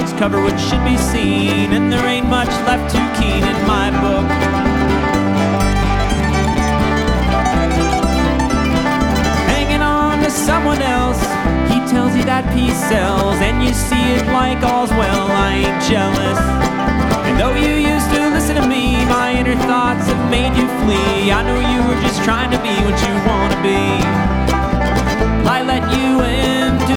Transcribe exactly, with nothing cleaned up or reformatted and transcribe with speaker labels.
Speaker 1: dogs cover what should be seen, and there ain't much left too keen in my book. Hanging on to someone else, he tells you that peace sells, and you see it like all's well. I ain't jealous. And though you used to listen to me, my inner thoughts have made you flee. I know you were just trying to be what you want to be. I let you into